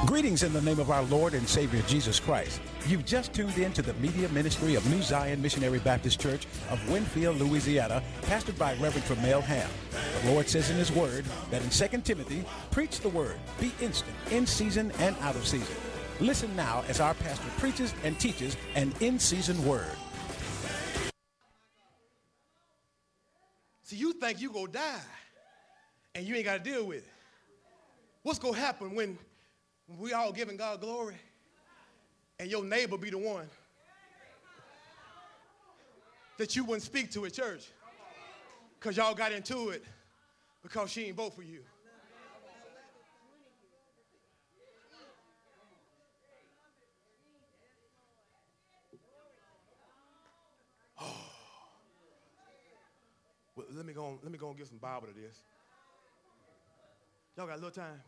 Greetings in the name of our Lord and Savior Jesus Christ. You've just tuned in to the media ministry of New Zion Missionary Baptist Church of Winfield, Louisiana, pastored by Reverend Tremel Ham. The Lord says in His Word that in 2 Timothy, preach the Word, be instant, in season and out of season. Listen now as our pastor preaches and teaches an in-season word. See, you think you gonna die and you ain't got to deal with it. What's gonna happen when we all giving God glory and your neighbor be the one that you wouldn't speak to at church because y'all got into it because she ain't vote for you? Well, let me go and give some Bible to this. Y'all got a little time?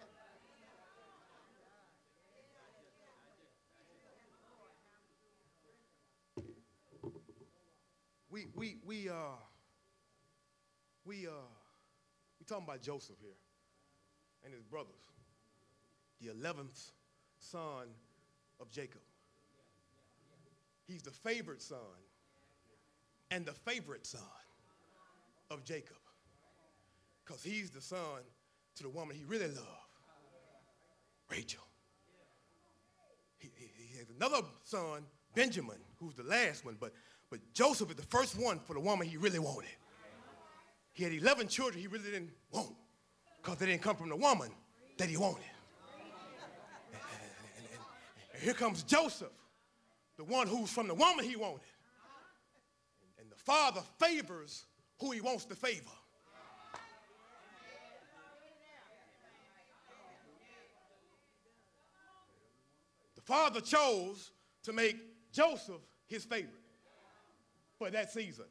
We talking about Joseph here and his brothers, the 11th son of Jacob. He's the favored son and the favorite son of Jacob, because he's the son to the woman he really loved, Rachel. He has another son, Benjamin, who's the last one, but Joseph is the first one for the woman he really wanted. He had 11 children he really didn't want because they didn't come from the woman that he wanted. And here comes Joseph, the one who's from the woman he wanted. And the father favors who he wants to favor. The father chose to make Joseph his favorite for that season.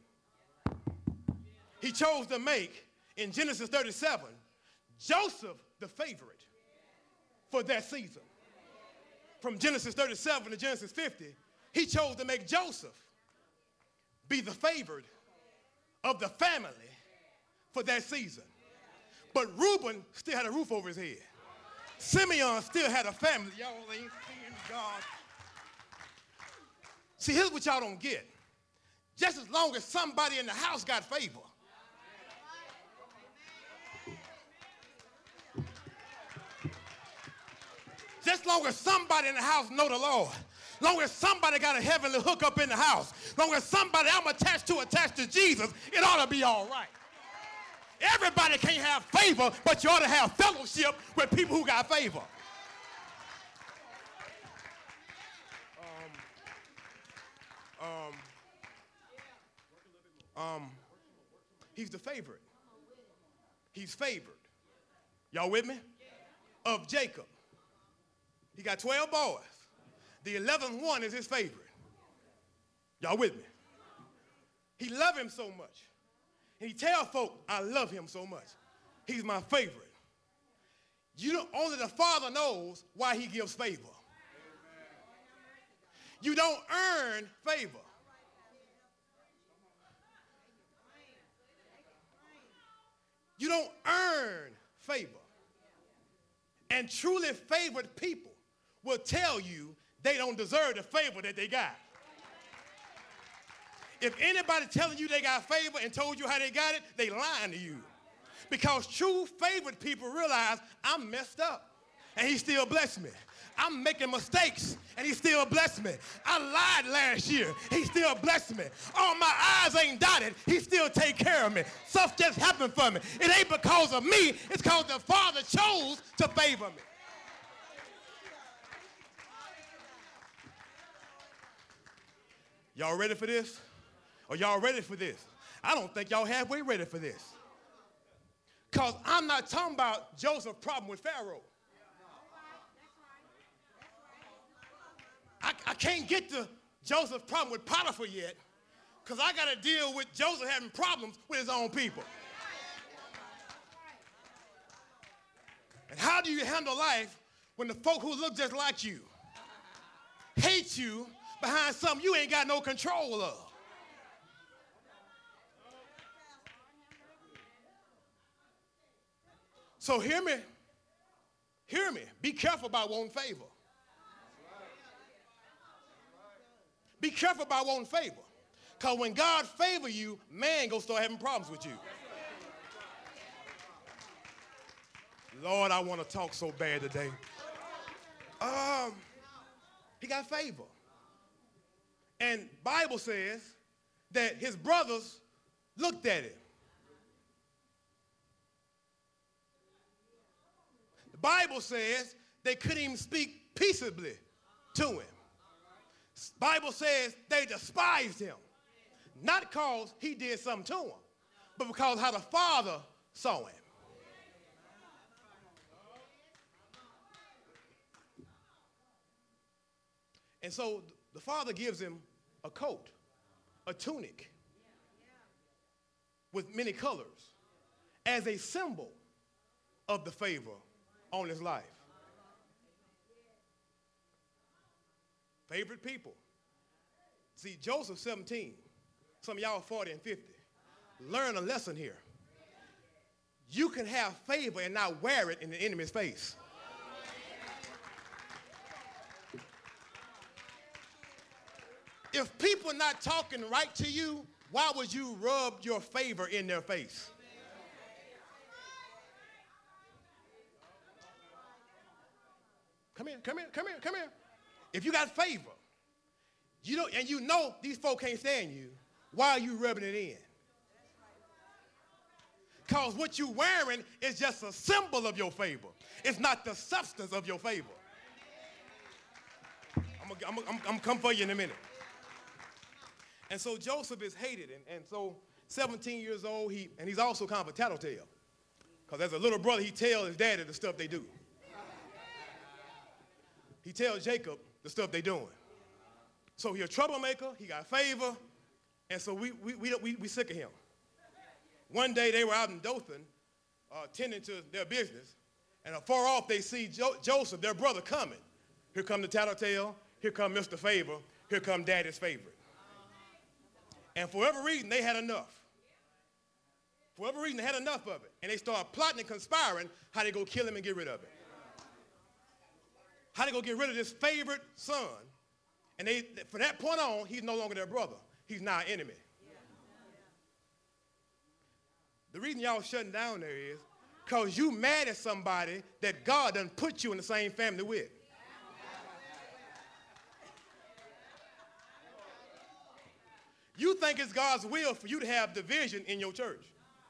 He chose to make, in Genesis 37, Joseph the favorite for that season. From Genesis 37 to Genesis 50, he chose to make Joseph be the favored of the family for that season. But Reuben still had a roof over his head. Simeon still had a family. Y'all ain't seeing God. See, here's what y'all don't get. Just as long as somebody in the house got favor, just as long as somebody in the house know the Lord, long as somebody got a heavenly hookup in the house, long as somebody I'm attached to Jesus, it ought to be all right. Everybody can't have favor, but you ought to have fellowship with people who got favor. He's the favorite. He's favored. Y'all with me? Of Jacob. He got 12 boys. The 11th one is his favorite. Y'all with me? He loved him so much. And he tell folk, I love him so much. He's my favorite. Only the Father knows why he gives favor. You don't earn favor. You don't earn favor. And truly favored people will tell you they don't deserve the favor that they got. If anybody telling you they got favor and told you how they got it, they lying to you. Because true favored people realize I'm messed up and he still blessed me. I'm making mistakes and he still blessed me. I lied last year, he still blessed me. All my I's ain't dotted, he still take care of me. Stuff just happened for me. It ain't because of me, it's because the Father chose to favor me. Y'all ready for this? Are y'all ready for this? I don't think y'all halfway ready for this. Because I'm not talking about Joseph's problem with Pharaoh. I can't get to Joseph's problem with Potiphar yet, because I got to deal with Joseph having problems with his own people. And how do you handle life when the folk who look just like you hate you behind something you ain't got no control of? So hear me. Hear me. Be careful about wanting favor. Be careful about wanting favor. Because when God favor you, man gonna start having problems with you. Lord, I want to talk so bad today. He got favor. And Bible says that his brothers looked at him. The Bible says they couldn't even speak peaceably to him. The Bible says they despised him. Not because he did something to him, but because how the Father saw him. And so the Father gives him a coat, a tunic with many colors as a symbol of the favor on his life. Favorite people. See, Joseph 17, some of y'all are 40 and 50. Learn a lesson here. You can have favor and not wear it in the enemy's face. If people are not talking right to you, why would you rub your favor in their face? Come here, come here, come here, come here. If you got favor, and you know these folk can't stand you, why are you rubbing it in? Because what you're wearing is just a symbol of your favor. It's not the substance of your favor. I'm going to come for you in a minute. And so Joseph is hated, and so 17 years old, he's also kind of a tattletale. Because as a little brother, he tells his daddy the stuff they do. He tells Jacob the stuff they doing. So he's a troublemaker, he got favor, and so we sick of him. One day they were out in Dothan tending to their business, and afar off they see Joseph, their brother, coming. Here come the tattletale, here come Mr. Favor, here come Daddy's favorite. And for whatever reason, they had enough. For whatever reason, they had enough of it. And they started plotting and conspiring how they go kill him and get rid of it. How they go get rid of this favorite son. And from that point on, he's no longer their brother. He's now an enemy. The reason y'all shutting down there is because you mad at somebody that God done put you in the same family with. You think it's God's will for you to have division in your church.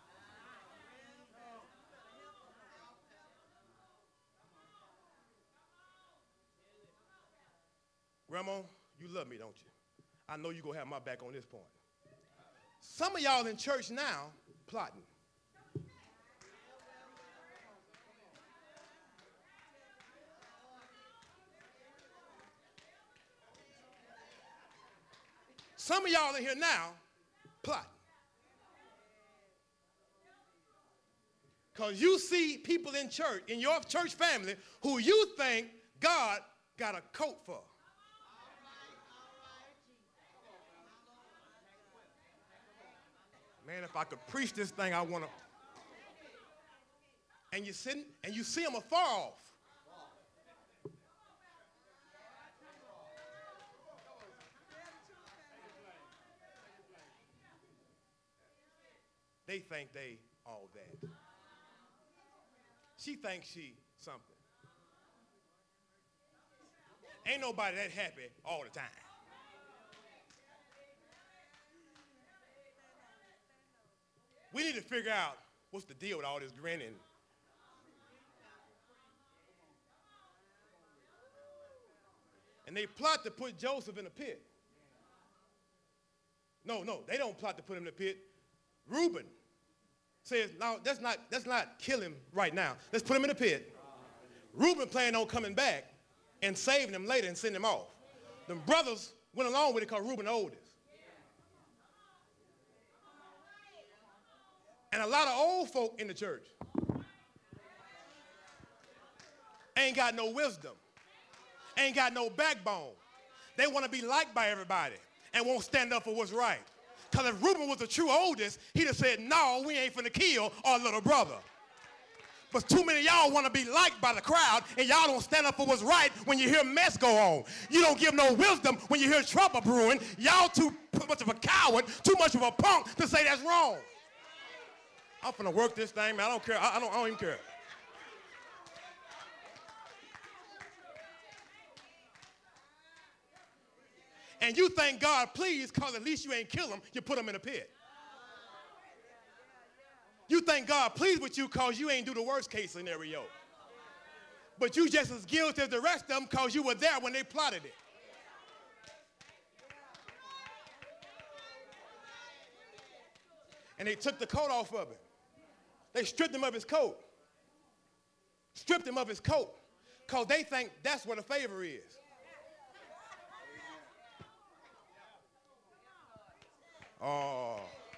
Grandma, you love me, don't you? I know you're going to have my back on this point. Some of y'all in church now plotting. Some of y'all in here now plotting. Because you see people in church, in your church family, who you think God got a coat for. Man, if I could preach this thing, I want to. And you sitting, and you see them afar off. They think they all that. She thinks she something. Ain't nobody that happy all the time. We need to figure out what's the deal with all this grinning. And they plot to put Joseph in a pit. No, they don't plot to put him in the pit. Reuben says, no, let's not kill him right now. Let's put him in a pit. Reuben planned on coming back and saving him later and sending him off. The brothers went along with it because Reuben the oldest. And a lot of old folk in the church ain't got no wisdom, ain't got no backbone. They want to be liked by everybody and won't stand up for what's right. Because if Reuben was the true oldest, he'd have said, no, we ain't finna kill our little brother. But too many of y'all want to be liked by the crowd, and y'all don't stand up for what's right when you hear mess go on. You don't give no wisdom when you hear trouble brewing. Y'all too much of a coward, too much of a punk to say that's wrong. I'm finna work this thing, man. I don't care. I don't even care. And you thank God, please, because at least you ain't kill him. You put him in a pit. You thank God pleased with you because you ain't do the worst case scenario. But you just as guilty as the rest of them because you were there when they plotted it. And they took the coat off of him. They stripped him of his coat. Stripped him of his coat because they think that's what a favor is. Oh.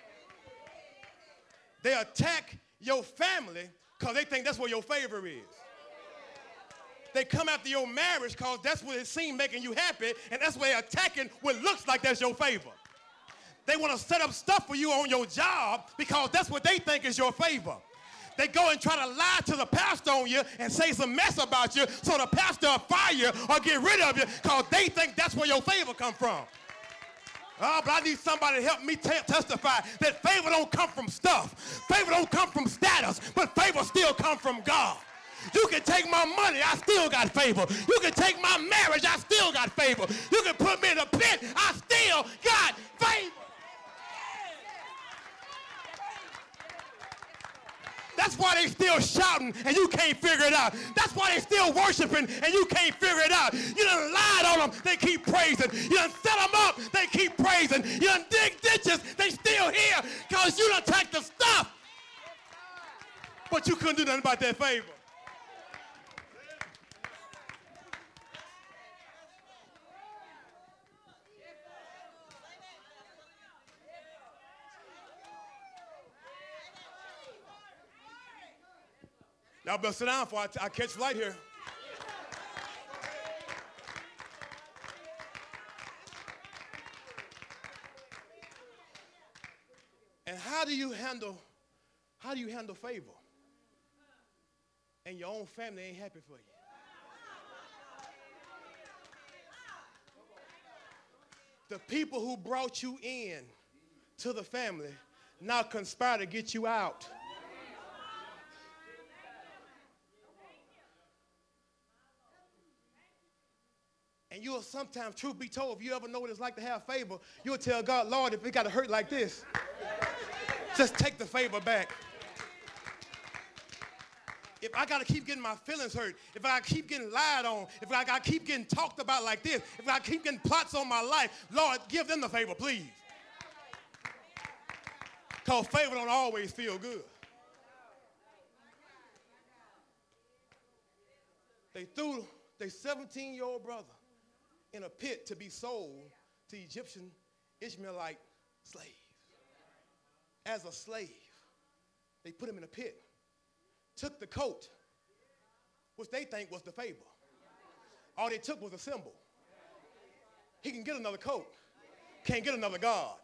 They attack your family because they think that's what your favor is. They come after your marriage because that's what it seems making you happy, and that's why they're attacking what looks like that's your favor. They want to set up stuff for you on your job because that's what they think is your favor. They go and try to lie to the pastor on you and say some mess about you so the pastor will fire you or get rid of you because they think that's where your favor come from. Oh, but I need somebody to help me testify that favor don't come from stuff. Favor don't come from status, but favor still comes from God. You can take my money, I still got favor. You can take my marriage, I still got favor. You can put me in a pit, I still got favor. That's why they still shouting and you can't figure it out. That's why they still worshiping and you can't figure it out. You done lied on them, they keep praising. You done set them up, they keep praising. You done dig ditches, they still here because you done take the stuff. But you couldn't do nothing about that favor. Y'all better sit down before I catch flight here. And how do you handle favor? And your own family ain't happy for you. The people who brought you in to the family now conspire to get you out. And you'll sometimes, truth be told, if you ever know what it's like to have favor, you'll tell God, Lord, if it got to hurt like this, just take the favor back. If I got to keep getting my feelings hurt, if I keep getting lied on, if I got to keep getting talked about like this, if I keep getting plots on my life, Lord, give them the favor, please. Because favor don't always feel good. They threw their 17-year-old brother in a pit to be sold to Egyptian Ishmaelite slaves. As a slave, they put him in a pit, took the coat, which they think was the favor. All they took was a symbol. He can get another coat, can't get another God.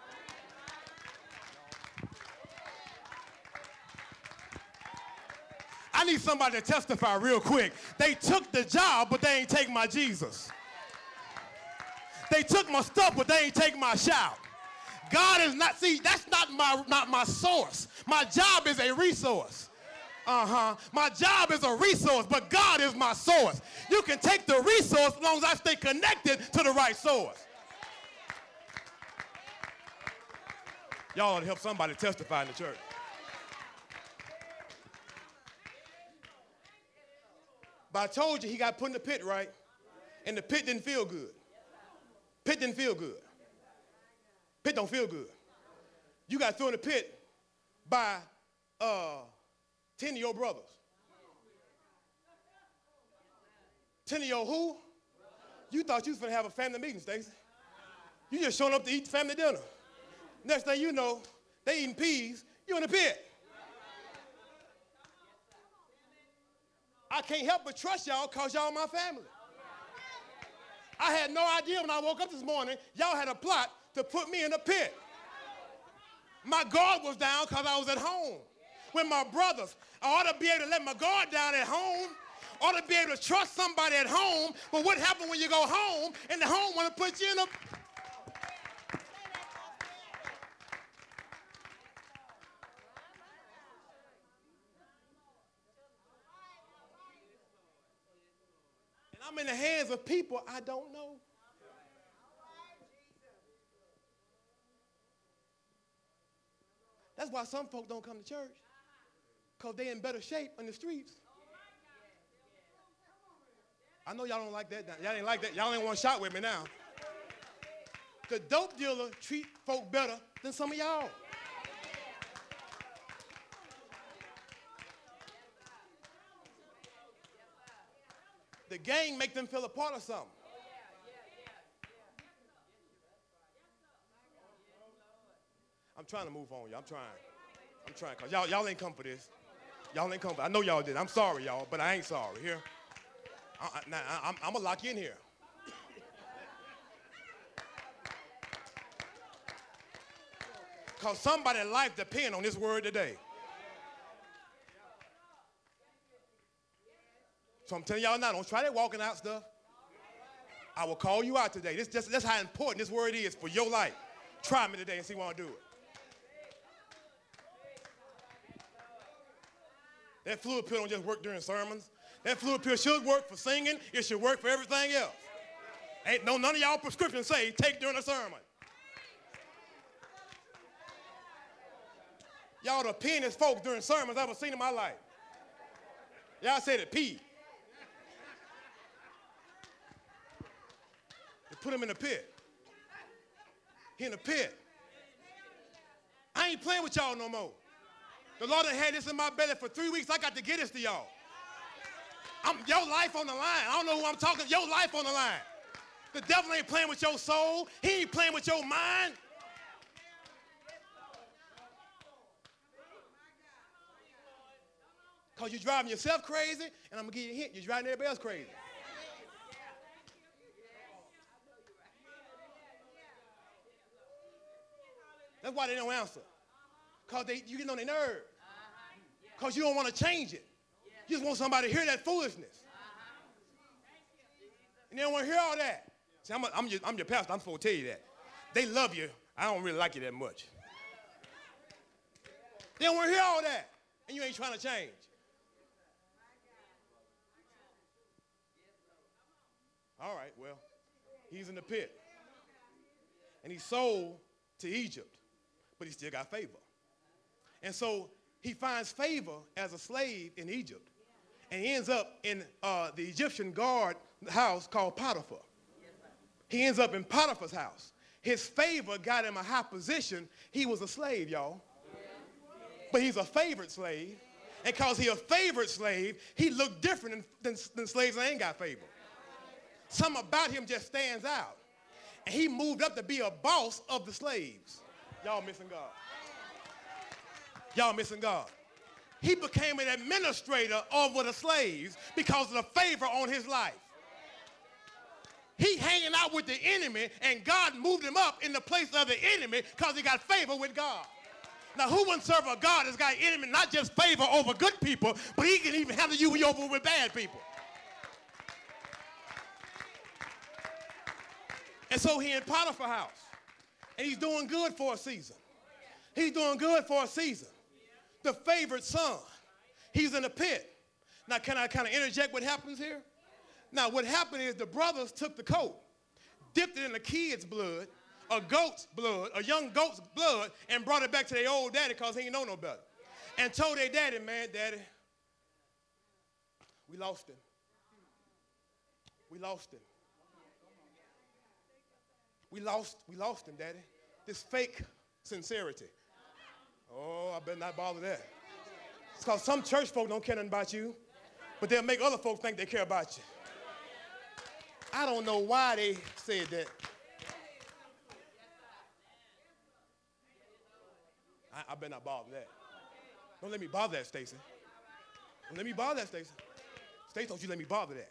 I need somebody to testify real quick. They took the job, but they ain't take my Jesus. They took my stuff, but they ain't take my shout. God is not, see, that's not my source. My job is a resource. My job is a resource, but God is my source. You can take the resource as long as I stay connected to the right source. Y'all ought to help somebody testify in the church. But I told you he got put in the pit, right? And the pit didn't feel good. Pit didn't feel good. Pit don't feel good. You got thrown in the pit by 10 of your brothers. 10 of your who? You thought you was going to have a family meeting, Stacy. You just showing up to eat family dinner. Next thing you know, they eating peas, you in the pit. I can't help but trust y'all because y'all my family. I had no idea when I woke up this morning, y'all had a plot to put me in a pit. My guard was down because I was at home. with my brothers. I ought to be able to let my guard down at home. I ought to be able to trust somebody at home. But what happens when you go home and the home want to put you in a... And I'm in the hands of people I don't know. That's why some folk don't come to church, because they're in better shape in the streets. I know y'all don't like that. Y'all ain't like that. Y'all ain't want to shout with me now. The dope dealer treat folk better than some of y'all. The gang make them feel a part of something. I'm trying to move on, y'all. I'm trying, because y'all ain't come for this. Y'all ain't come for I know y'all did. I'm sorry, y'all, but I ain't sorry. Here. I'm going to lock you in here. Because somebody's life depends on this word today. So I'm telling y'all now, don't try that walking out stuff. I will call you out today. That's how important this word is for your life. Try me today and see what I'll do it. That fluid pill don't just work during sermons. That fluid pill should work for singing. It should work for everything else. Ain't none of y'all prescriptions say take during a sermon. Y'all the pinnest folks during sermons I've ever seen in my life. Y'all said it, P. They put him in the pit. He in the pit. I ain't playing with y'all no more. The Lord done had this in my belly for 3 weeks. I got to get this to y'all. Your life on the line. I don't know who I'm talking. Your life on the line. The devil ain't playing with your soul. He ain't playing with your mind. Because you're driving yourself crazy, and I'm going to give you a hint. You're driving everybody else crazy. That's why they don't answer. Because you get on their nerve. Because you don't want to change it. You just want somebody to hear that foolishness. And they don't want to hear all that. See, I'm your pastor. I'm supposed to tell you that. They love you. I don't really like you that much. They don't want to hear all that. And you ain't trying to change. All right, well, he's in the pit. And he's sold to Egypt. But he still got favor. And so he finds favor as a slave in Egypt. And he ends up in the Egyptian guard house called Potiphar. He ends up in Potiphar's house. His favor got him a high position. He was a slave, y'all. But he's a favored slave. And because he's a favored slave, he looked different than slaves that ain't got favor. Something about him just stands out. And he moved up to be a boss of the slaves. Y'all missing God. Y'all missing God. He became an administrator over the slaves because of the favor on his life. He hanging out with the enemy, and God moved him up in the place of the enemy because he got favor with God. Now, who wouldn't serve a God that's got enemy, not just favor over good people, but he can even handle you over with bad people. And so he in Potiphar's house, and he's doing good for a season. He's doing good for a season. The favored son, he's in the pit. Now, can I kind of interject what happens here? Now, what happened is the brothers took the coat, dipped it in a kid's blood, a goat's blood, a young goat's blood, and brought it back to their old daddy because he didn't know no better. And told their daddy, man, daddy, we lost him. We lost him. We lost him, daddy. This fake sincerity. Oh, I better not bother that. It's because some church folk don't care nothing about you, but they'll make other folks think they care about you. I don't know why they said that. I better not bother that. Don't let me bother that, Stacy. Don't let me bother that, Stacy. Stacy, don't you let me bother that.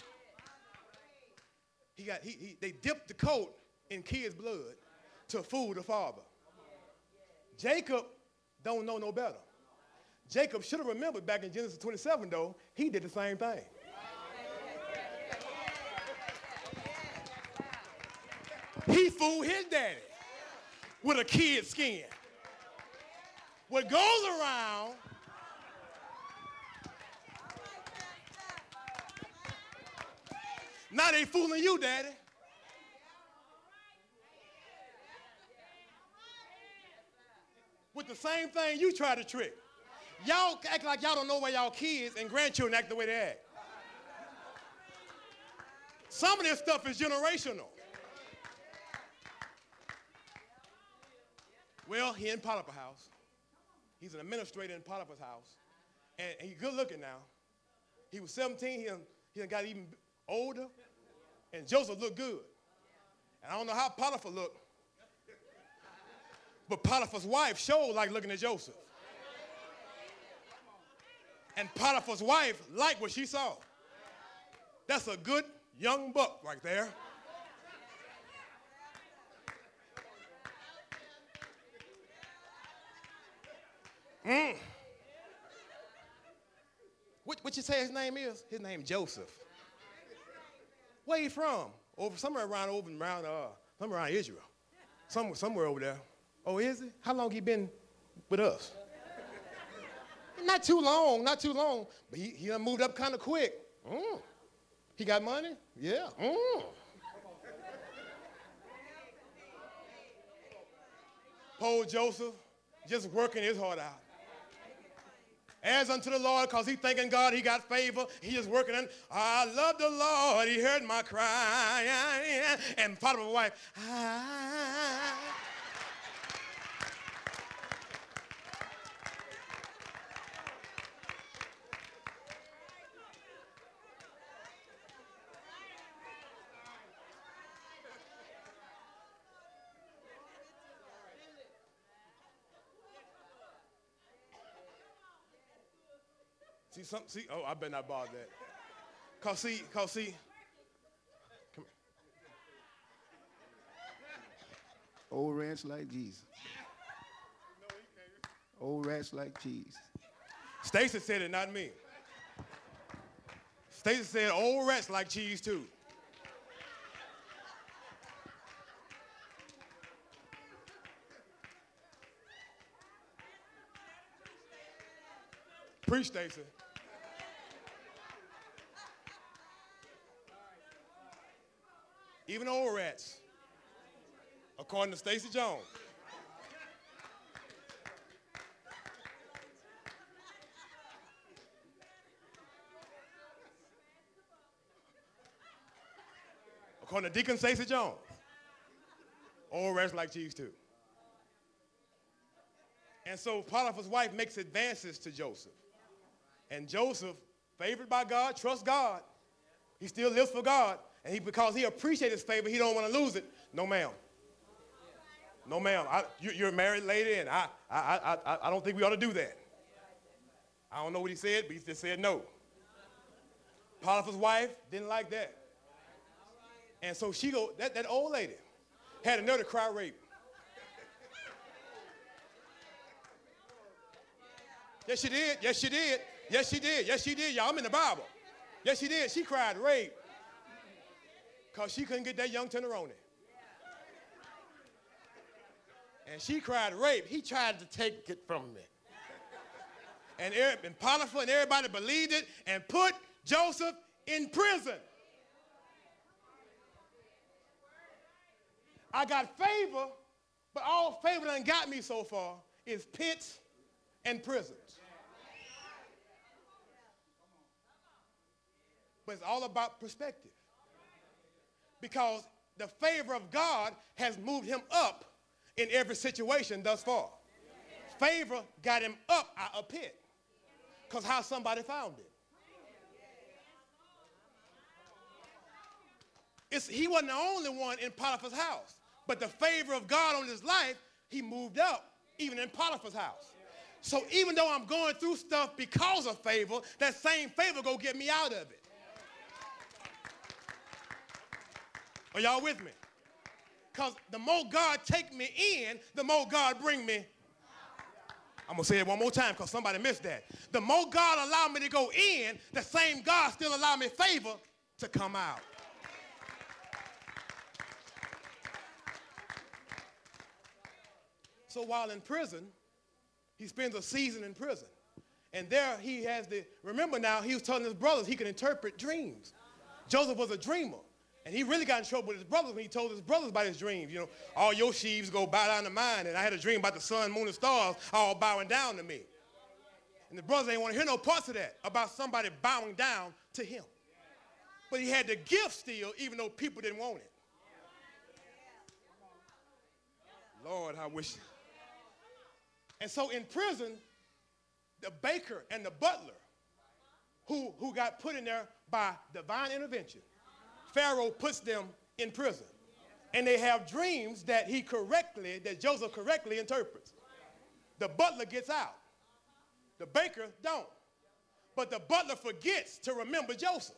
They dipped the coat in kids' blood to fool the father. Jacob don't know no better. Jacob should have remembered back in Genesis 27, though, he did the same thing. He fooled his daddy with a kid's skin. What goes around now they fooling you, daddy. With the same thing you try to trick. Y'all act like y'all don't know why y'all kids and grandchildren act the way they act. Some of this stuff is generational. Well, he in Potiphar's house. He's an administrator in Potiphar's house. And he's good looking now. He was 17, he done got even older. And Joseph looked good. And I don't know how Potiphar looked. But Potiphar's wife showed like looking at Joseph. And Potiphar's wife liked what she saw. That's a good young buck right there. What you say his name is? His name Joseph. Where he from? Somewhere around Israel. Somewhere over there. Oh, is he? How long he been with us? Not too long. But he done moved up kind of quick. He got money? Yeah. Poor Joseph, just working his heart out. As unto the Lord, because he thanking God he got favor. He just working in, I love the Lord, he heard my cry. And Potiphar's wife, oh, I better not bother that. Cause see, come here. Old rats like Jesus. Old rats like cheese. Stacy said it, not me. Stacy said old rats like cheese too. Preach, Stacy. Even old rats, according to Stacy Jones. According to Deacon Stacy Jones, old rats like cheese too. And so Potiphar's wife makes advances to Joseph. And Joseph, favored by God, trusts God. He still lives for God. And because he appreciates his favor, he don't want to lose it. No, ma'am. No, ma'am. You're a married lady, and I don't think we ought to do that. I don't know what he said, but he just said no. Potiphar's wife didn't like that. And so that old lady had a nerve to cry rape. Yes, she did. Yes, she did. Yes, she did. Yes, she did. Y'all, I'm in the Bible. Yes, she did. She cried rape because she couldn't get that young tenderoni. And she cried rape. He tried to take it from me. And Potiphar and everybody believed it and put Joseph in prison. I got favor, but all favor done got me so far is pits and prisons. But it's all about perspective. Because the favor of God has moved him up in every situation thus far. Favor got him up out of a pit. Because how somebody found it. He wasn't the only one in Potiphar's house. But the favor of God on his life, he moved up even in Potiphar's house. So even though I'm going through stuff because of favor, that same favor go get me out of it. Are y'all with me? Because the more God take me in, the more God bring me. I'm going to say it one more time because somebody missed that. The more God allowed me to go in, the same God still allowed me favor to come out. So while in prison, he spends a season in prison. And there he has remember now, he was telling his brothers he could interpret dreams. Joseph was a dreamer. And he really got in trouble with his brothers when he told his brothers about his dreams. You know, all your sheaves go bow down to mine. And I had a dream about the sun, moon, and stars all bowing down to me. And the brothers ain't want to hear no parts of that, about somebody bowing down to him. But he had the gift still, even though people didn't want it. Lord, I wish. And so in prison, the baker and the butler who got put in there by divine intervention, Pharaoh puts them in prison. And they have dreams that Joseph correctly interprets. The butler gets out. The baker don't. But the butler forgets to remember Joseph.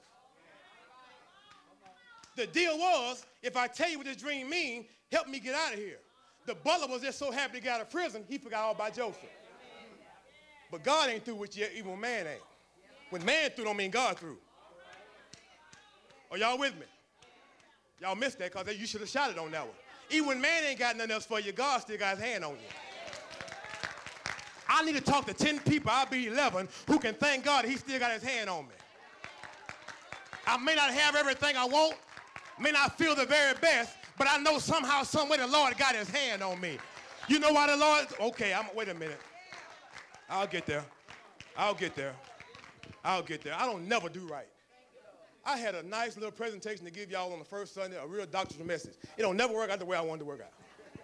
The deal was, if I tell you what this dream means, help me get out of here. The butler was just so happy to get out of prison, he forgot all about Joseph. But God ain't through with you, even when man ain't. When man through don't mean God through. Are y'all with me? Y'all missed that because you should have shouted on that one. Even when man ain't got nothing else for you, God still got his hand on you. I need to talk to 10 people, I'll be 11, who can thank God that he still got his hand on me. I may not have everything I want, may not feel the very best, but I know somehow, some way the Lord got his hand on me. You know why the Lord? Okay, wait a minute. I'll get there. I'll get there. I'll get there. I don't never do right. I had a nice little presentation to give y'all on the first Sunday, a real doctrinal message. It don't never work out the way I wanted to work out.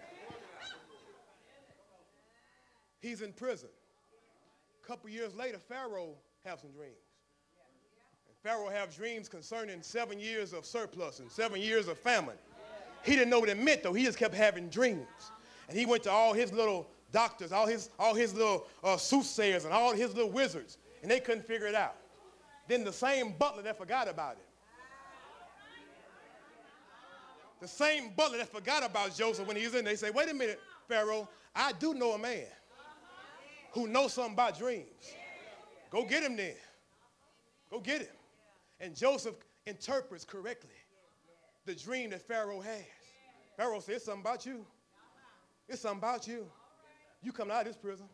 He's in prison. A couple years later, Pharaoh has some dreams. And Pharaoh has dreams concerning 7 years of surplus and 7 years of famine. He didn't know what it meant, though. He just kept having dreams. And he went to all his little doctors, all his little soothsayers and all his little wizards, and they couldn't figure it out. Then the same butler that forgot about it. The same butler that forgot about Joseph when he was in there, they say, wait a minute, Pharaoh, I do know a man who knows something about dreams. Go get him then. Go get him. And Joseph interprets correctly the dream that Pharaoh has. Pharaoh says, it's something about you. It's something about you. You coming out of this prison.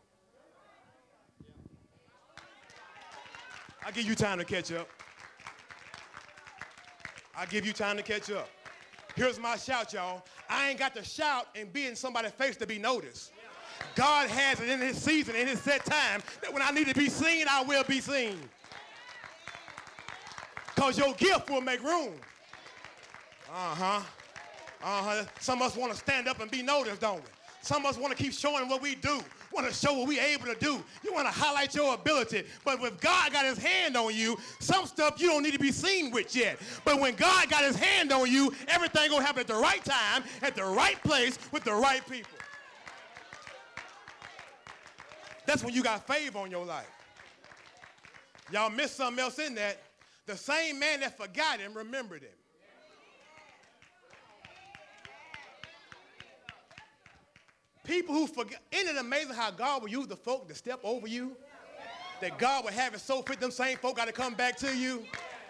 I'll give you time to catch up. I'll give you time to catch up. Here's my shout, y'all. I ain't got to shout and be in somebody's face to be noticed. God has it in his season, in his set time, that when I need to be seen, I will be seen. Because your gift will make room. Some of us want to stand up and be noticed, don't we? Some of us want to keep showing what we do, want to show what we're able to do. You want to highlight your ability. But if God got his hand on you, some stuff you don't need to be seen with yet. But when God got his hand on you, everything going to happen at the right time, at the right place, with the right people. That's when you got favor on your life. Y'all missed something else in that. The same man that forgot him remembered him. People who forget, isn't it amazing how God will use the folk to step over you? That God will have it so fit them same folk got to come back to you.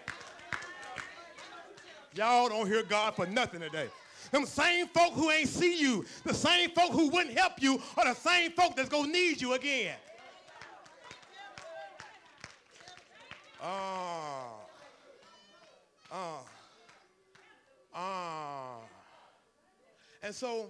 Y'all don't hear God for nothing today. Them same folk who ain't see you, the same folk who wouldn't help you, are the same folk that's going to need you again. And so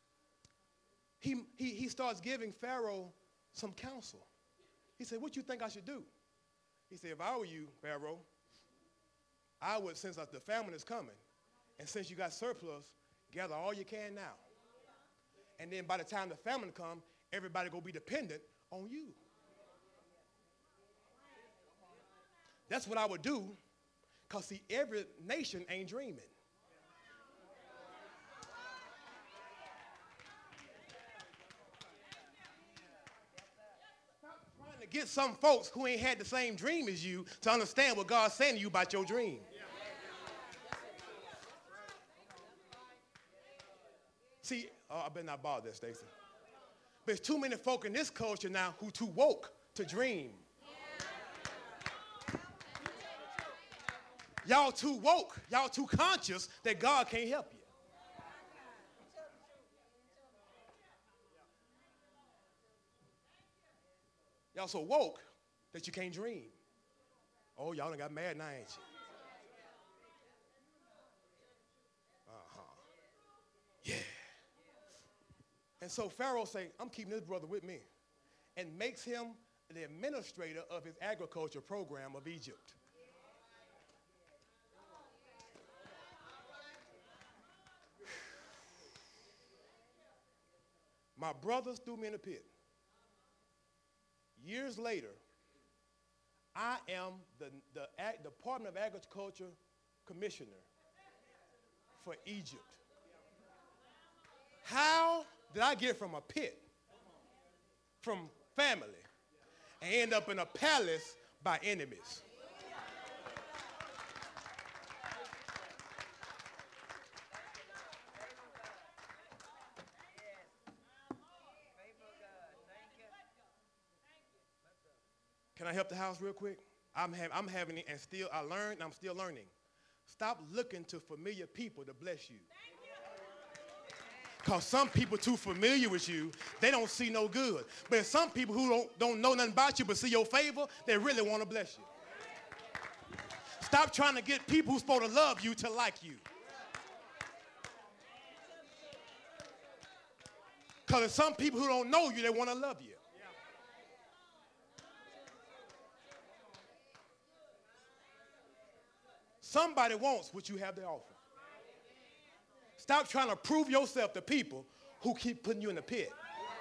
he starts giving Pharaoh some counsel. He said, what you think I should do? He said, if I were you, Pharaoh, I would, since the famine is coming, and since you got surplus, gather all you can now. And then by the time the famine comes, everybody going to be dependent on you. That's what I would do, because, see, every nation ain't dreaming. Stop trying to get some folks who ain't had the same dream as you to understand what God's saying to you about your dream. See, I better not bother that, Stacy. But there's too many folk in this culture now who too woke to dream. Y'all too woke. Y'all too conscious that God can't help you. Y'all so woke that you can't dream. Oh, y'all done got mad now, ain't you? Yeah. And so Pharaoh say, I'm keeping this brother with me, and makes him the administrator of his agriculture program of Egypt. My brothers threw me in the pit. Years later, I am the Department of Agriculture commissioner for Egypt. How did I get from a pit, from family, and end up in a palace by enemies? Can I help the house real quick? I'm having it, and still I learned, and I'm still learning. Stop looking to familiar people to bless you. Because some people too familiar with you, they don't see no good. But some people who don't know nothing about you but see your favor, they really want to bless you. Stop trying to get people who's supposed to love you to like you. Because there's some people who don't know you, they want to love you. Somebody wants what you have to offer. Stop trying to prove yourself to people who keep putting you in the pit.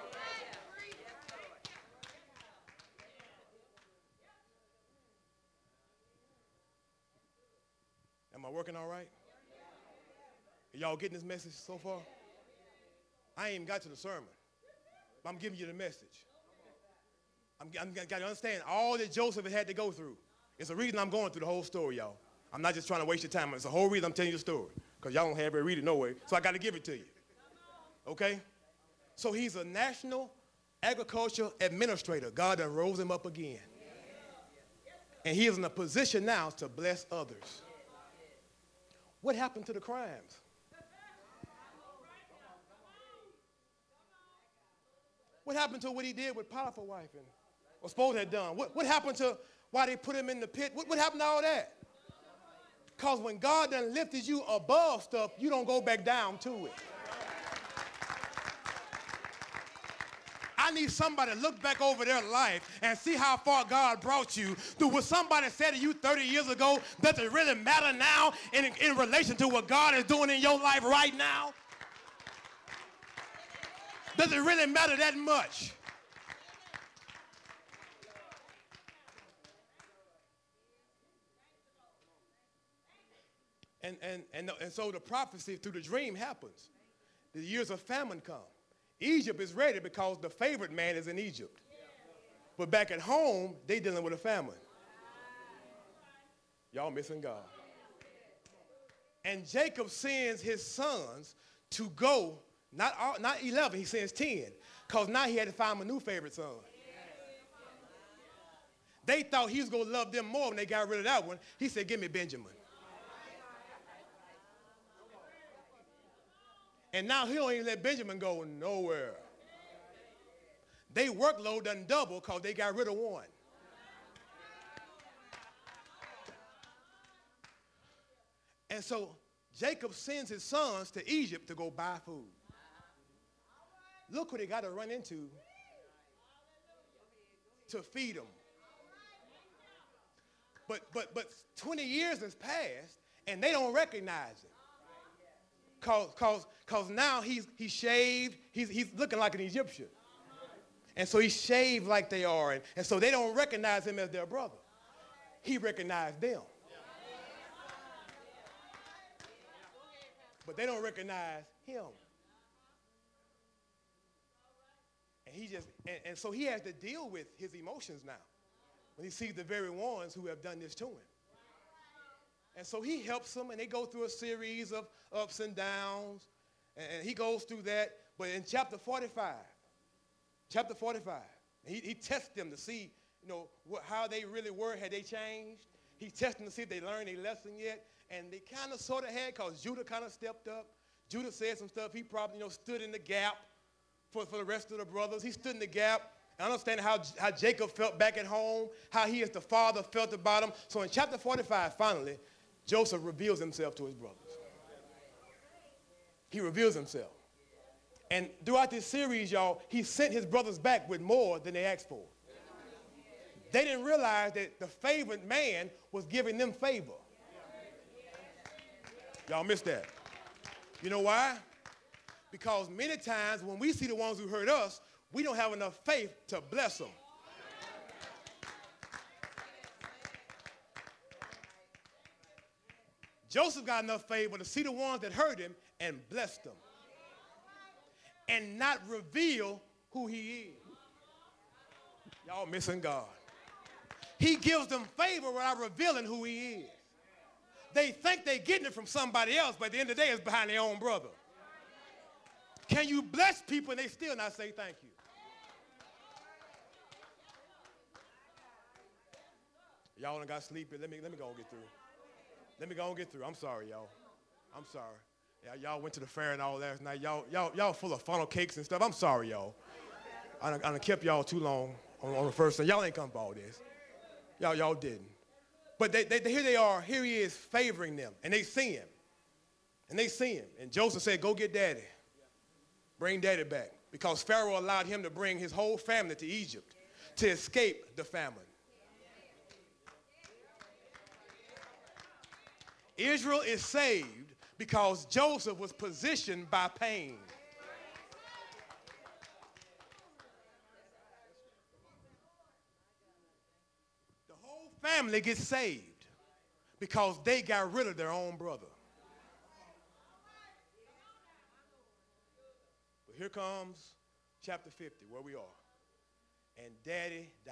Am I working all right? Are y'all getting this message so far? I ain't even got to the sermon, but I'm giving you the message. I'm got to understand all that Joseph had to go through. It's the reason I'm going through the whole story, y'all. I'm not just trying to waste your time. It's the whole reason I'm telling you the story, because y'all don't have it, read it no way. So I got to give it to you. Okay? So he's a national agriculture administrator. God done rose him up again. And he is in a position now to bless others. What happened to the crimes? What happened to what he did with Potiphar's wife and was supposed to have done? What happened to why they put him in the pit? What happened to all that? Because when God done lifted you above stuff, you don't go back down to it. I need somebody to look back over their life and see how far God brought you through what somebody said to you 30 years ago. Does it really matter now in relation to what God is doing in your life right now? Does it really matter that much? And so the prophecy through the dream happens. The years of famine come. Egypt is ready because the favorite man is in Egypt. But back at home, they dealing with a famine. Y'all missing God. And Jacob sends his sons to go, not 11, he sends 10, because now he had to find a new favorite son. They thought he was going to love them more when they got rid of that one. He said, give me Benjamin. And now he don't even let Benjamin go nowhere. They workload done double because they got rid of one. And so Jacob sends his sons to Egypt to go buy food. Look what they got to run into to feed them. But 20 years has passed and they don't recognize it. Cause now he's shaved, he's looking like an Egyptian. And so he's shaved like they are, and so they don't recognize him as their brother. He recognized them. But they don't recognize him. And so he has to deal with his emotions now when he sees the very ones who have done this to him. And so he helps them, and they go through a series of ups and downs, and he goes through that. But in chapter 45, chapter 45. He tested them to see, how they really were. Had they changed? He tested them to see if they learned a lesson yet. And they kind of sort of had, because Judah kind of stepped up. Judah said some stuff. He probably, stood in the gap for the rest of the brothers. He stood in the gap. I understand how Jacob felt back at home, how he as the father felt about him. So in chapter 45, finally, Joseph reveals himself to his brothers. He reveals himself. And throughout this series, y'all, he sent his brothers back with more than they asked for. They didn't realize that the favored man was giving them favor. Y'all missed that. You know why? Because many times when we see the ones who hurt us, we don't have enough faith to bless them. Joseph got enough favor to see the ones that hurt him and bless them. And not reveal who he is. Y'all missing God. He gives them favor without revealing who he is. They think they're getting it from somebody else, but at the end of the day, it's behind their own brother. Can you bless people and they still not say thank you? Y'all done got sleepy. Let me go and get through. Let me go and get through. I'm sorry, y'all. I'm sorry. Yeah, y'all went to the fair and all last night. Y'all full of funnel cakes and stuff. I'm sorry, y'all. I done kept y'all too long on the first thing. Y'all ain't come for all this. Y'all didn't. But here they are. Here he is favoring them. And they see him. And Joseph said, go get daddy. Bring daddy back. Because Pharaoh allowed him to bring his whole family to Egypt to escape the famine. Israel is saved because Joseph was positioned by pain. The whole family gets saved because they got rid of their own brother. But here comes chapter 50, where we are. And daddy dies.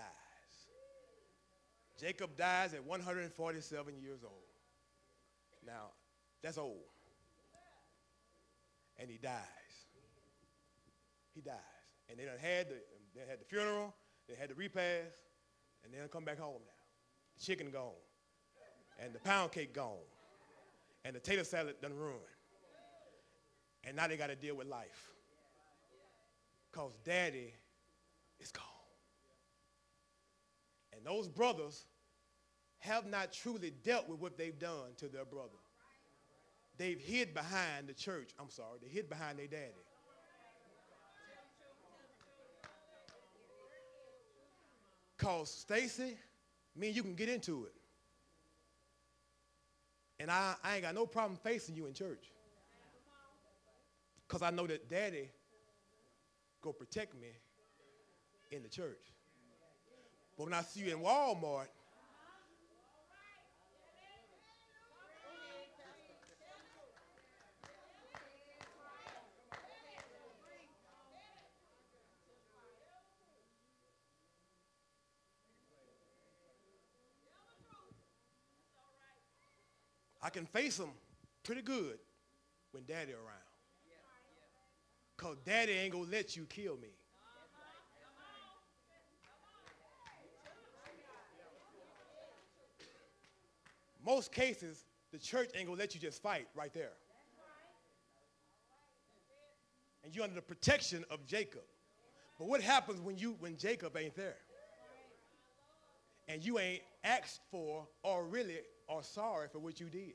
Jacob dies at 147 years old. Now, that's old. And he dies. He dies. And they done had the funeral, they had the repast, and they done come back home now. The chicken gone. And the pound cake gone. And the tater salad done ruined. And now they got to deal with life. Because daddy is gone. And those brothers have not truly dealt with what they've done to their brother. They've hid behind the church. They hid behind their daddy. Because Stacy, me and you can get into it. And I ain't got no problem facing you in church. Because I know that daddy go protect me in the church. But when I see you in Walmart, I can face them pretty good when daddy around. Because daddy ain't going to let you kill me. Most cases, the church ain't going to let you just fight right there. And you're under the protection of Jacob. But what happens when Jacob ain't there? And you ain't asked for or really are sorry for what you did.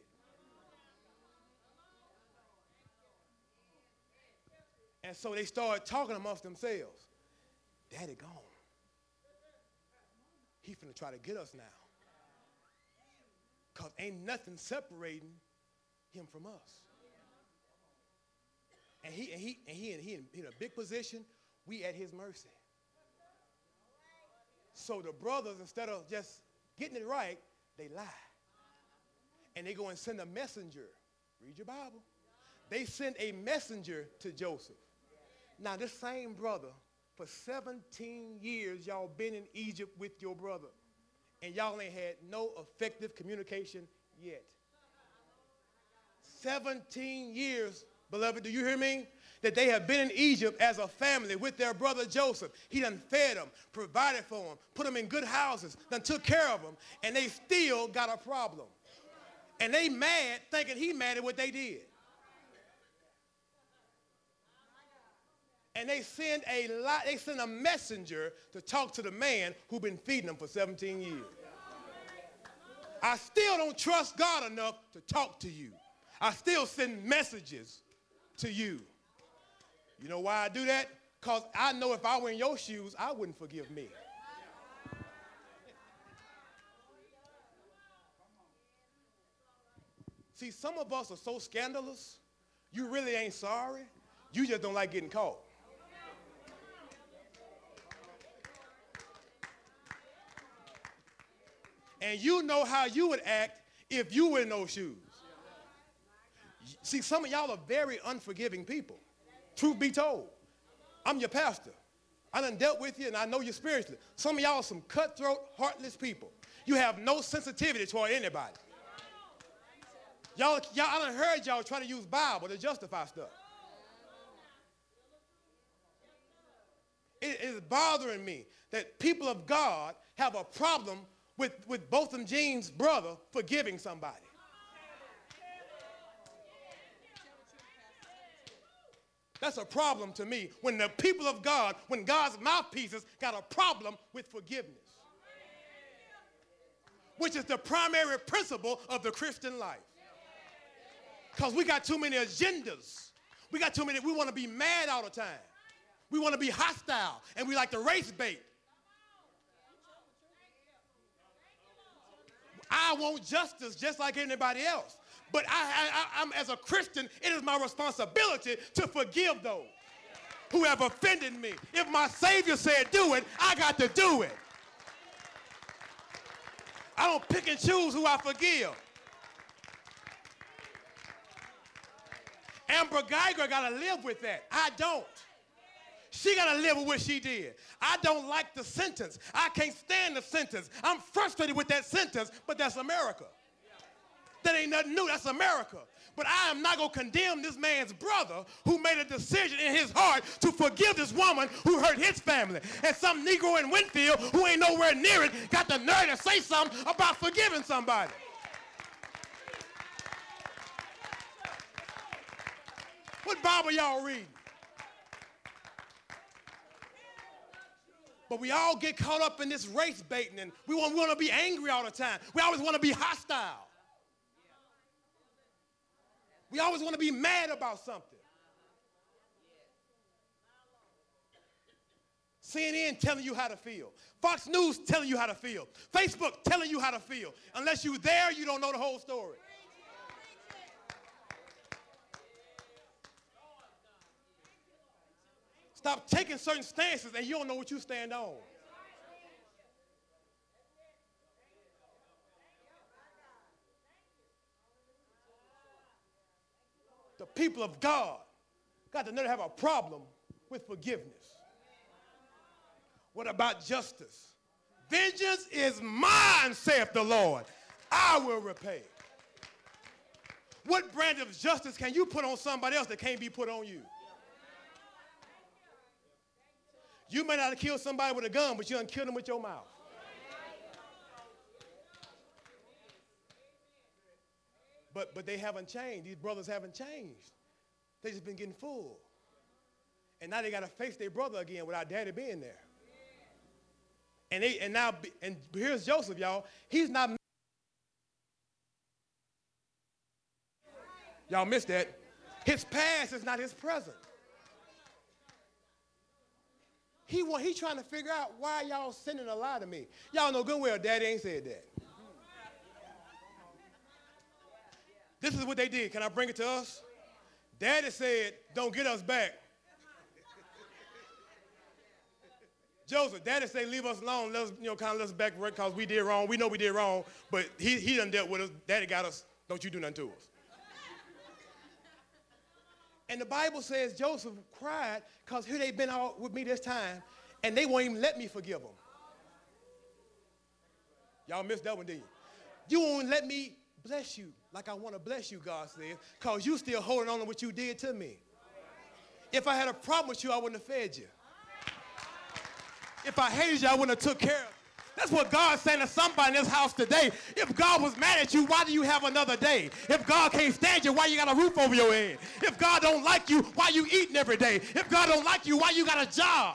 And so they started talking amongst themselves. Daddy gone. He finna try to get us now. Because ain't nothing separating him from us. And he in a big position. We at his mercy. So the brothers, instead of just getting it right, they lie. And they go and send a messenger. Read your Bible. They send a messenger to Joseph. Now, this same brother, for 17 years, y'all been in Egypt with your brother. And y'all ain't had no effective communication yet. 17 years beloved, do you hear me? That they have been in Egypt as a family with their brother Joseph. He done fed them, provided for them, put them in good houses, done took care of them, and they still got a problem. And they mad, thinking he mad at what they did. And they send a messenger to talk to the man who been feeding them for 17 years. I still don't trust God enough to talk to you. I still send messages to you. You know why I do that? Because I know if I were in your shoes, I wouldn't forgive me. See, some of us are so scandalous, you really ain't sorry. You just don't like getting caught. And you know how you would act if you were in those shoes. See, some of y'all are very unforgiving people. Truth be told. I'm your pastor. I done dealt with you and I know you spiritually. Some of y'all are some cutthroat, heartless people. You have no sensitivity toward anybody. I done heard y'all try to use Bible to justify stuff. It is bothering me that people of God have a problem with Botham Jean's brother forgiving somebody. That's a problem to me when the people of God, when God's mouthpieces got a problem with forgiveness, which is the primary principle of the Christian life. Because we got too many agendas. We want to be mad all the time. We want to be hostile, and we like to race bait. I want justice just like anybody else. But I'm as a Christian, it is my responsibility to forgive those who have offended me. If my Savior said do it, I got to do it. I don't pick and choose who I forgive. Amber Geiger got to live with that. I don't. She got to live with what she did. I don't like the sentence. I can't stand the sentence. I'm frustrated with that sentence, but that's America. That ain't nothing new. That's America. But I am not going to condemn this man's brother who made a decision in his heart to forgive this woman who hurt his family. And some Negro in Winfield who ain't nowhere near it got the nerve to say something about forgiving somebody. What Bible y'all reading? But we all get caught up in this race baiting, and we want to be angry all the time. We always want to be hostile. We always want to be mad about something. CNN telling you how to feel. Fox News telling you how to feel. Facebook telling you how to feel. Unless you're there, you don't know the whole story. Stop taking certain stances and you don't know what you stand on. The people of God got to know they have a problem with forgiveness. What about justice? Vengeance is mine, saith the Lord. I will repay. What brand of justice can you put on somebody else that can't be put on you? You may not have killed somebody with a gun, but you done killed them with your mouth. But they haven't changed. These brothers haven't changed. They just been getting full. And now they got to face their brother again without daddy being there. And here's Joseph, y'all. He's not. Y'all missed that. His past is not his present. He trying to figure out why y'all sending a lie to me. Y'all know good well daddy ain't said that. This is what they did. Can I bring it to us? Daddy said, don't get us back. Joseph, daddy said, leave us alone. Let us, let us back because we did wrong. We know we did wrong, but he done dealt with us. Daddy got us. Don't you do nothing to us. And the Bible says Joseph cried because here they've been out with me this time, and they won't even let me forgive them. Y'all missed that one, didn't you? You won't let me bless you. like I want to bless you, God says, because you still holding on to what you did to me. If I had a problem with you, I wouldn't have fed you. If I hated you, I wouldn't have took care of you. That's what God's saying to somebody in this house today. If God was mad at you, why do you have another day? If God can't stand you, why you got a roof over your head? If God don't like you, why you eating every day? If God don't like you, why you got a job?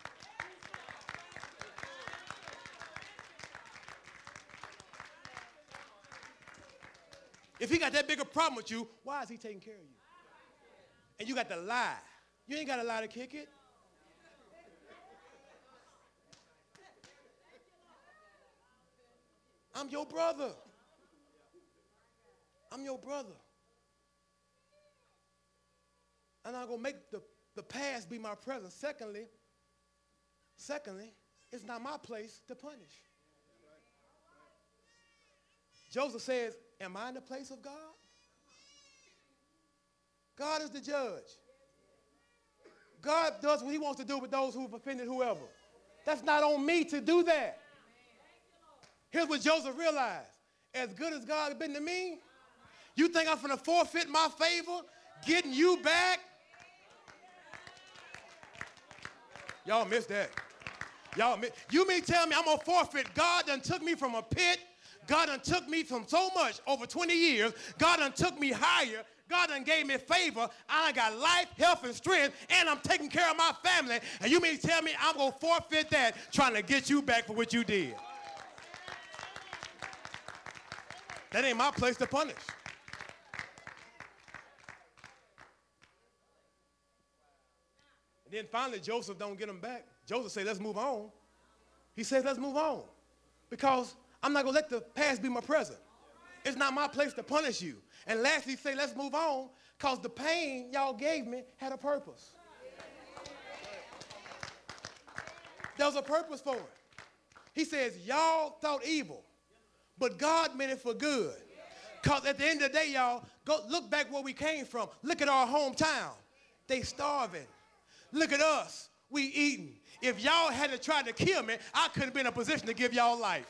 If he got that big a problem with you, why is he taking care of you? And you got to lie. You ain't got to lie to kick it. I'm your brother. I'm your brother. And I'm going to make the past be my present. Secondly, it's not my place to punish. Joseph says, am I in the place of God? God is the judge. God does what he wants to do with those who've offended whoever. That's not on me to do that. Here's what Joseph realized. As good as God has been to me, you think I'm going to forfeit my favor, getting you back? Y'all missed that. You mean tell me I'm going to forfeit? God done took me from a pit. God done took me from so much over 20 years. God done took me higher. God done gave me favor. I done got life, health, and strength, and I'm taking care of my family. And you mean tell me I'm going to forfeit that trying to get you back for what you did? That ain't my place to punish. And then finally, Joseph don't get him back. Joseph says, let's move on. He says, let's move on. Because I'm not going to let the past be my present. It's not my place to punish you. And lastly, he say, let's move on, because the pain y'all gave me had a purpose. There was a purpose for it. He says, y'all thought evil, but God meant it for good. Because at the end of the day, y'all, go look back where we came from. Look at our hometown. They starving. Look at us. We eating. If y'all hadn't tried to kill me, I couldn't be in a position to give y'all life.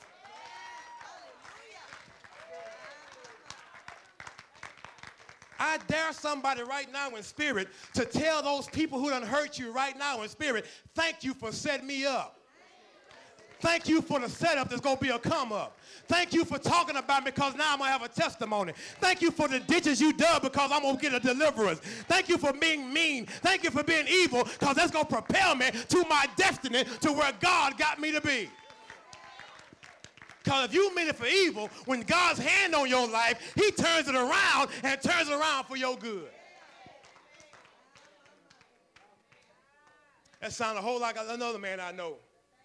I dare somebody right now in spirit to tell those people who done hurt you right now in spirit, thank you for setting me up. Thank you for the setup that's going to be a come up. Thank you for talking about me, because now I'm going to have a testimony. Thank you for the ditches you dug, because I'm going to get a deliverance. Thank you for being mean. Thank you for being evil, because that's going to propel me to my destiny, to where God got me to be. Because if you meant it for evil, when God's hand on your life, he turns it around and turns it around for your good. That sounds a whole lot like another man I know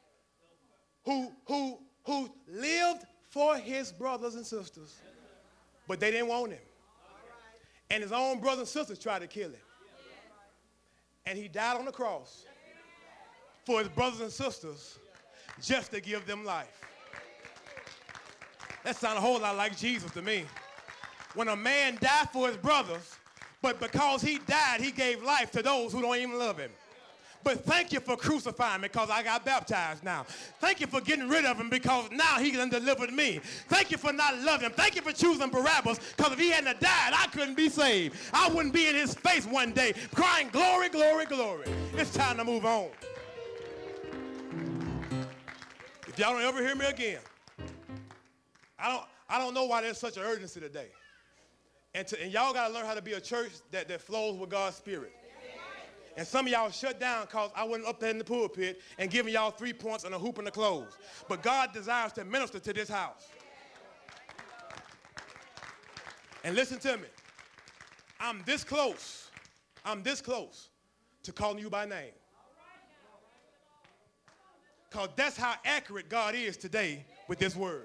who lived for his brothers and sisters, but they didn't want him. And his own brothers and sisters tried to kill him. And he died on the cross for his brothers and sisters just to give them life. That sounds a whole lot like Jesus to me. When a man died for his brothers, but because he died, he gave life to those who don't even love him. But thank you for crucifying me, because I got baptized now. Thank you for getting rid of him, because now he done delivered me. Thank you for not loving him. Thank you for choosing Barabbas, because if he hadn't died, I couldn't be saved. I wouldn't be in his face one day crying, glory, glory, glory. It's time to move on. If y'all don't ever hear me again, I don't know why there's such an urgency today. And y'all got to learn how to be a church that flows with God's Spirit. And some of y'all shut down because I wasn't up there in the pulpit and giving y'all 3 points and a hoop and a close. But God desires to minister to this house. And listen to me. I'm this close to calling you by name. Because that's how accurate God is today with this word.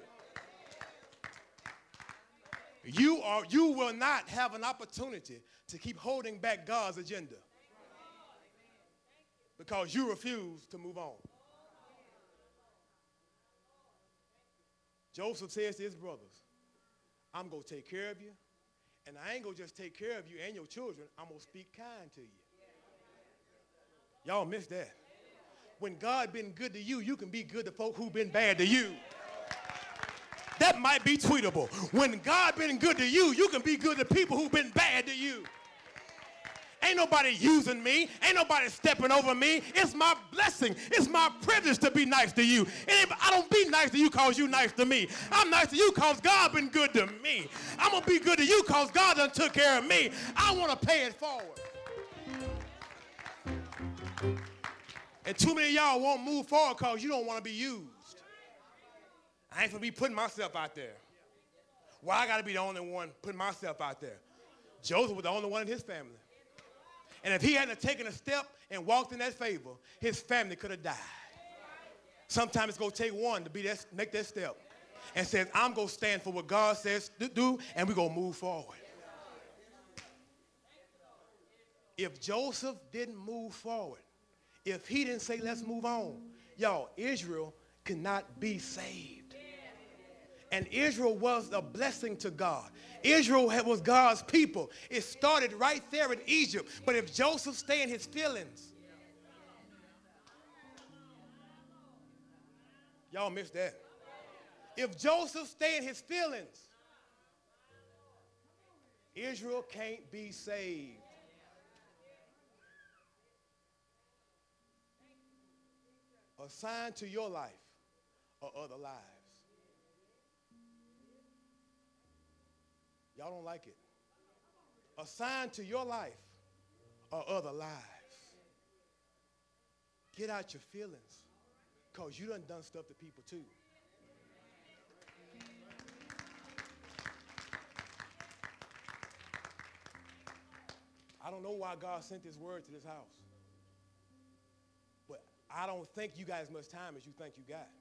You will not have an opportunity to keep holding back God's agenda, because you refuse to move on. Joseph says to his brothers, I'm going to take care of you, and I ain't going to just take care of you and your children, I'm going to speak kind to you. Y'all missed that. When God been good to you, you can be good to folk who been bad to you. That might be tweetable. When God been good to you, you can be good to people who've been bad to you. Ain't nobody using me. Ain't nobody stepping over me. It's my blessing. It's my privilege to be nice to you. I don't be nice to you because you nice to me. I'm nice to you because God been good to me. I'm going to be good to you because God done took care of me. I want to pay it forward. And too many of y'all won't move forward because you don't want to be used. I ain't going to be putting myself out there. Why I got to be the only one putting myself out there? Joseph was the only one in his family. And if he hadn't taken a step and walked in that favor, his family could have died. Sometimes it's going to take one to make that step and says, I'm going to stand for what God says to do, and we're going to move forward. If Joseph didn't move forward, if he didn't say, let's move on, y'all, Israel could not be saved. And Israel was a blessing to God. Israel was God's people. It started right there in Egypt. But if Joseph stayed in his feelings, y'all missed that. If Joseph stayed in his feelings, Israel can't be saved. Assigned to your life or other lives. Y'all don't like it. Assigned to your life or other lives. Get out your feelings because you done stuff to people too. I don't know why God sent this word to this house. But I don't think you got as much time as you think you got.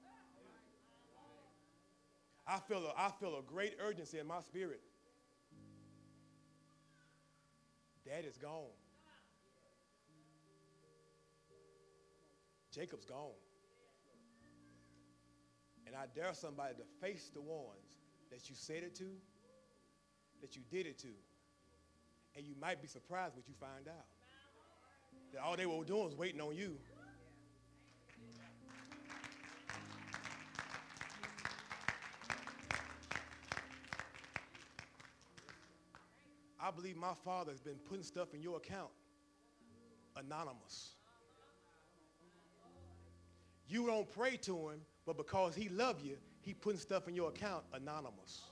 I feel a great urgency in my spirit. Dad is gone. Jacob's gone. And I dare somebody to face the ones that you said it to, that you did it to, and you might be surprised what you find out. That all they were doing was waiting on you. I believe my Father has been putting stuff in your account anonymous. You don't pray to him, but because he loves you, he putting stuff in your account anonymous.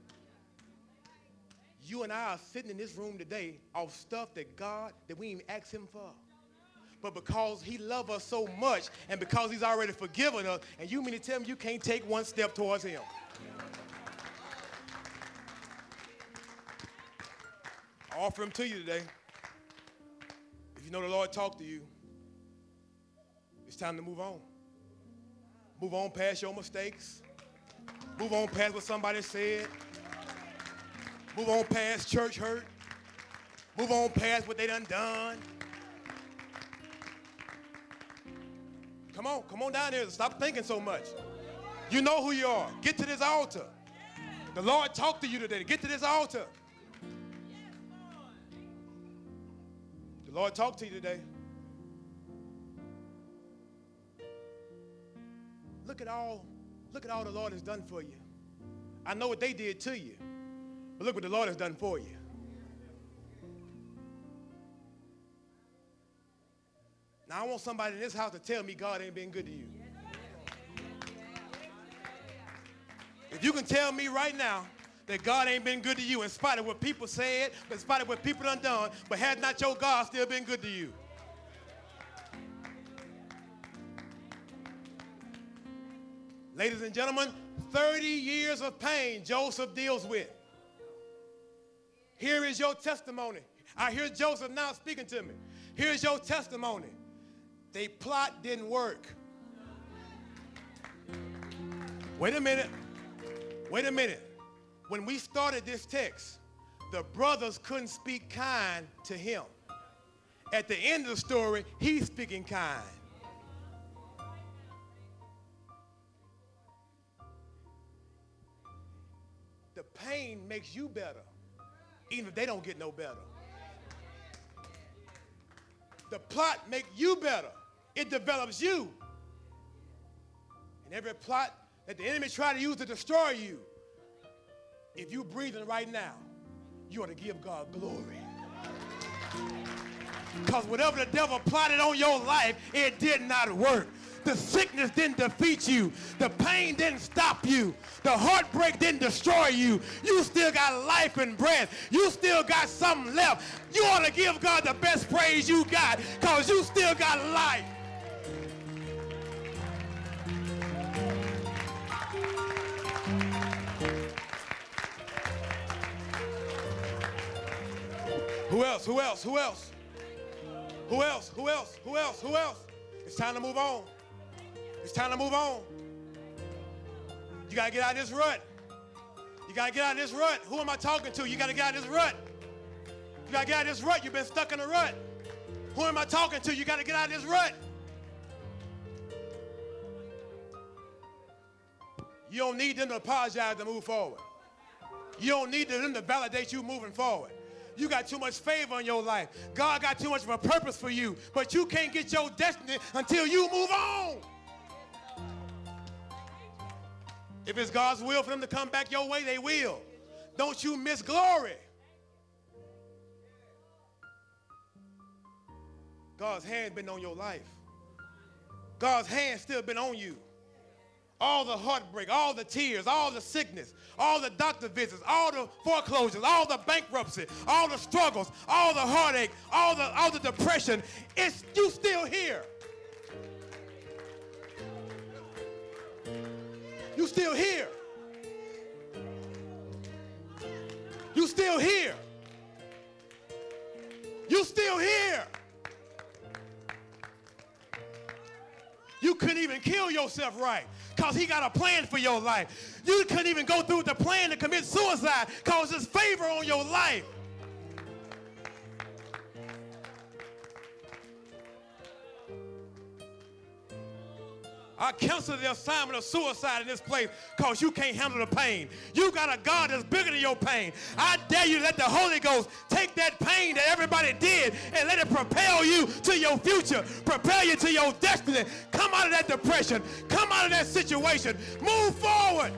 You and I are sitting in this room today off stuff that we didn't even ask him for. But because he loves us so much and because he's already forgiven us, and you mean to tell him you can't take one step towards him. I offer him to you today. If you know the Lord talked to you, it's time to move on. Move on past your mistakes. Move on past what somebody said. Move on past church hurt. Move on past what they done. Come on down here. Stop thinking so much. You know who you are. Get to this altar. The Lord talked to you today. Get to this altar. The Lord talked to you today. Look at all the Lord has done for you. I know what they did to you, but look what the Lord has done for you. Now I want somebody in this house to tell me God ain't been good to you. If you can tell me right now that God ain't been good to you in spite of what people said, in spite of what people done, but has not your God still been good to you? Ladies and gentlemen, 30 years of pain Joseph deals with. Here is your testimony. I hear Joseph now speaking to me. Here's your testimony. They plot didn't work. Wait a minute. When we started this text, the brothers couldn't speak kind to him. At the end of the story, he's speaking kind. The pain makes you better, even if they don't get no better. The plot makes you better. It develops you. And every plot that the enemy tried to use to destroy you, if you're breathing right now, you ought to give God glory. Because whatever the devil plotted on your life, it did not work. The sickness didn't defeat you. The pain didn't stop you. The heartbreak didn't destroy you. You still got life and breath. You still got something left. You ought to give God the best praise you got because you still got life. Who else? Who else? Who else? Who else? Who else? Who else? Who else? It's time to move on. It's time to move on. You got to get out of this rut. You got to get out of this rut. Who am I talking to? You got to get out of this rut. You got to get out of this rut. You've been stuck in a rut. Who am I talking to? You got to get out of this rut. You don't need them to apologize to move forward. You don't need them to validate you moving forward. You got too much favor in your life. God got too much of a purpose for you, but you can't get your destiny until you move on. If it's God's will for them to come back your way, they will. Don't you miss glory. God's hand been on your life. God's hand still been on you. All the heartbreak, all the tears, all the sickness, all the doctor visits, all the foreclosures, all the bankruptcy, all the struggles, all the heartache, all the depression, you still here. You still here. You still here. You still here. You couldn't even kill yourself right because he got a plan for your life. You couldn't even go through the plan to commit suicide because there's favor on your life. I cancel the assignment of suicide in this place because you can't handle the pain. You got a God that's bigger than your pain. I dare you to let the Holy Ghost take that pain that everybody did and let it propel you to your future, propel you to your destiny. Come out of that depression. Come out of that situation. Move forward.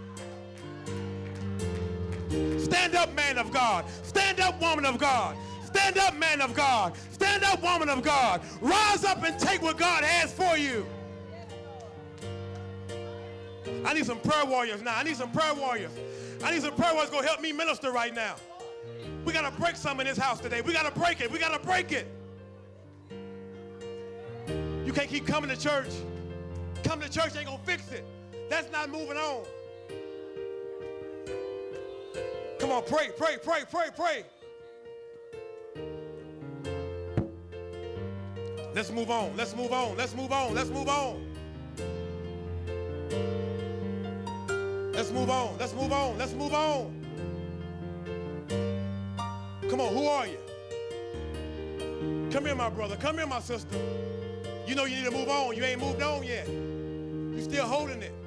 Stand up, man of God. Stand up, woman of God. Stand up, man of God. Stand up, woman of God. Rise up and take what God has for you. I need some prayer warriors now. I need some prayer warriors. I need some prayer warriors going to help me minister right now. We got to break something in this house today. We got to break it. We got to break it. You can't keep coming to church. Coming to church ain't going to fix it. That's not moving on. Come on, pray, pray, pray, pray, pray. Let's move on. Let's move on. Let's move on. Let's move on. Let's move on. Let's move on. Let's move on. Come on, who are you? Come here, my brother. Come here, my sister. You know you need to move on. You ain't moved on yet. You're still holding it.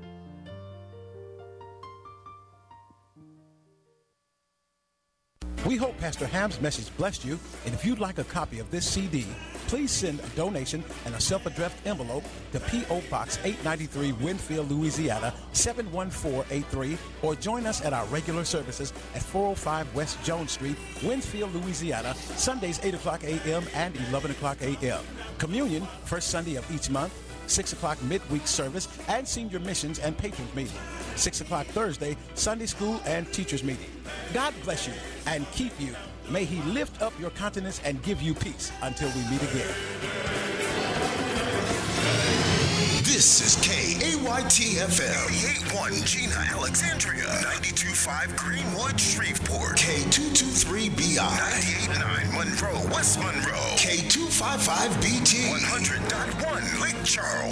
We hope Pastor Ham's message blessed you, and if you'd like a copy of this CD, please send a donation and a self-addressed envelope to P.O. Box 893, Winfield, Louisiana, 71483, or join us at our regular services at 405 West Jones Street, Winfield, Louisiana, Sundays 8 o'clock a.m. and 11 o'clock a.m. Communion, first Sunday of each month, 6 o'clock midweek service, and senior missions and patrons meeting. 6 o'clock Thursday, Sunday school and teachers meeting. God bless you and keep you. May he lift up your countenance and give you peace until we meet again. This is KAYT-FM, 88.1 Gina, Alexandria, 92.5 Greenwood, Shreveport, K223BI, 98.9 Monroe, West Monroe, K255BT, 100.1 Lake Charles.